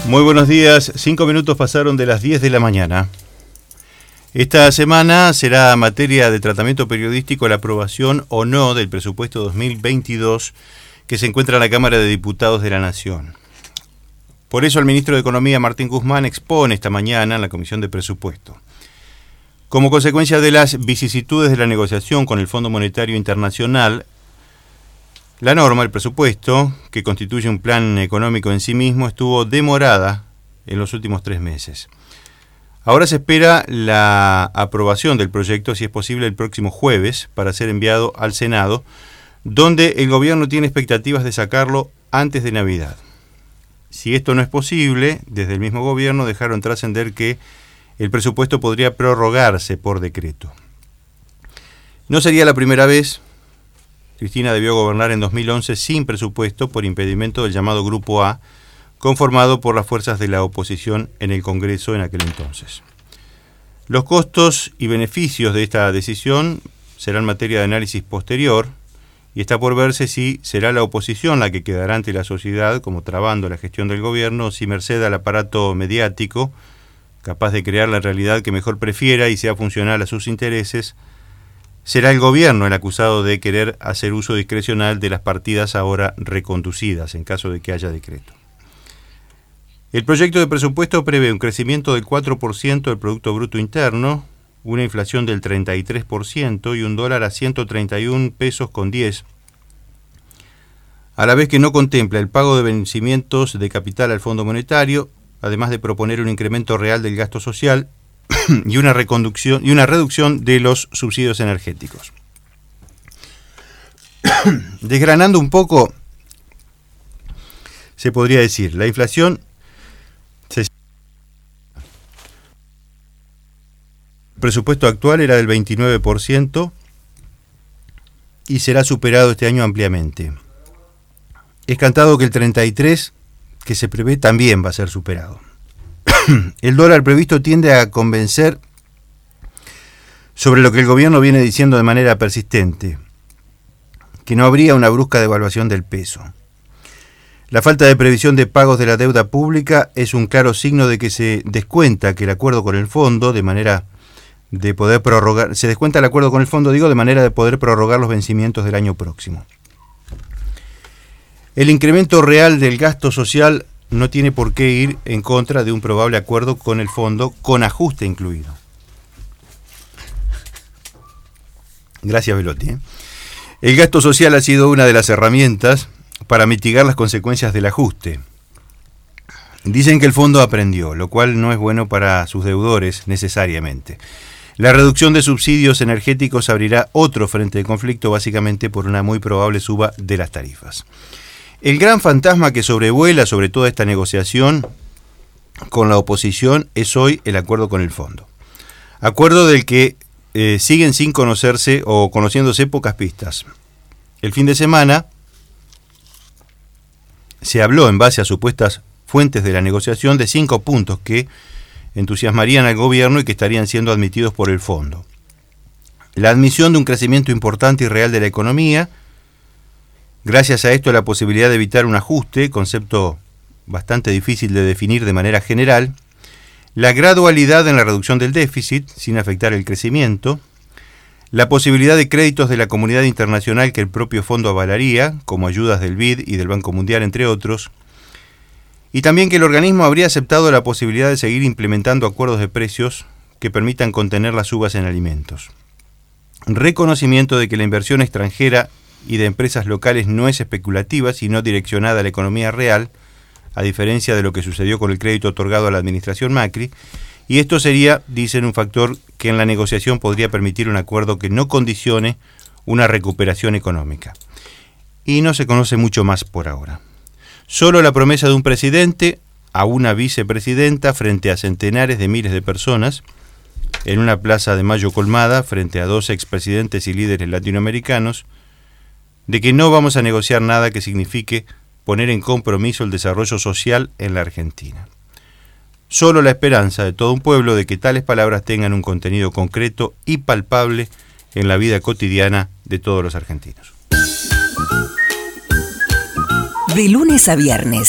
Muy buenos días, 5 minutos pasaron de las 10 de la mañana. Esta semana será materia de tratamiento periodístico la aprobación o no del presupuesto 2022 que se encuentra en la Cámara de Diputados de la Nación. Por eso el ministro de Economía, Martín Guzmán, expone esta mañana en la Comisión de Presupuesto. Como consecuencia de las vicisitudes de la negociación con el Fondo Monetario Internacional, la norma, el presupuesto, que constituye un plan económico en sí mismo, estuvo demorada en los últimos 3 meses. Ahora se espera la aprobación del proyecto, si es posible, el próximo jueves, para ser enviado al Senado, donde el gobierno tiene expectativas de sacarlo antes de Navidad. Si esto no es posible, desde el mismo gobierno dejaron trascender que el presupuesto podría prorrogarse por decreto. No sería la primera vez. Cristina debió gobernar en 2011 sin presupuesto por impedimento del llamado Grupo A, conformado por las fuerzas de la oposición en el Congreso en aquel entonces. Los costos y beneficios de esta decisión serán materia de análisis posterior y está por verse si será la oposición la que quedará ante la sociedad como trabando la gestión del gobierno o si merced al aparato mediático, capaz de crear la realidad que mejor prefiera y sea funcional a sus intereses, será el gobierno el acusado de querer hacer uso discrecional de las partidas ahora reconducidas, en caso de que haya decreto. El proyecto de presupuesto prevé un crecimiento del 4% del Producto Bruto Interno, una inflación del 33% y un dólar a 131 pesos con 10, a la vez que no contempla el pago de vencimientos de capital al Fondo Monetario, además de proponer un incremento real del gasto social y una reducción de los subsidios energéticos. Desgranando un poco, se podría decir, la inflación el presupuesto actual era del 29% y será superado este año ampliamente. Es cantado que el 33% que se prevé también va a ser superado. El dólar previsto tiende a convencer sobre lo que el gobierno viene diciendo de manera persistente, que no habría una brusca devaluación del peso. La falta de previsión de pagos de la deuda pública es un claro signo de que se descuenta que el acuerdo con el fondo de manera de poder prorrogar, de manera de poder prorrogar los vencimientos del año próximo. El incremento real del gasto social no tiene por qué ir en contra de un probable acuerdo con el fondo, con ajuste incluido. Gracias, Velotti. El gasto social ha sido una de las herramientas para mitigar las consecuencias del ajuste. Dicen que el fondo aprendió, lo cual no es bueno para sus deudores necesariamente. La reducción de subsidios energéticos abrirá otro frente de conflicto, básicamente por una muy probable suba de las tarifas. El gran fantasma que sobrevuela sobre toda esta negociación con la oposición es hoy el acuerdo con el fondo. Acuerdo del que siguen sin conocerse o conociéndose pocas pistas. El fin de semana se habló, en base a supuestas fuentes de la negociación, de 5 puntos que entusiasmarían al gobierno y que estarían siendo admitidos por el fondo. La admisión de un crecimiento importante y real de la economía. Gracias a esto, la posibilidad de evitar un ajuste, concepto bastante difícil de definir de manera general, la gradualidad en la reducción del déficit, sin afectar el crecimiento, la posibilidad de créditos de la comunidad internacional que el propio fondo avalaría, como ayudas del BID y del Banco Mundial, entre otros, y también que el organismo habría aceptado la posibilidad de seguir implementando acuerdos de precios que permitan contener las subas en alimentos. Reconocimiento de que la inversión extranjera y de empresas locales no es especulativa, sino direccionada a la economía real, a diferencia de lo que sucedió con el crédito otorgado a la administración Macri, y esto sería, dicen, un factor que en la negociación podría permitir un acuerdo que no condicione una recuperación económica. Y no se conoce mucho más por ahora. Solo la promesa de un presidente a una vicepresidenta frente a centenares de miles de personas, en una plaza de Mayo colmada, frente a 2 expresidentes y líderes latinoamericanos, de que no vamos a negociar nada que signifique poner en compromiso el desarrollo social en la Argentina. Solo la esperanza de todo un pueblo de que tales palabras tengan un contenido concreto y palpable en la vida cotidiana de todos los argentinos. De lunes a viernes,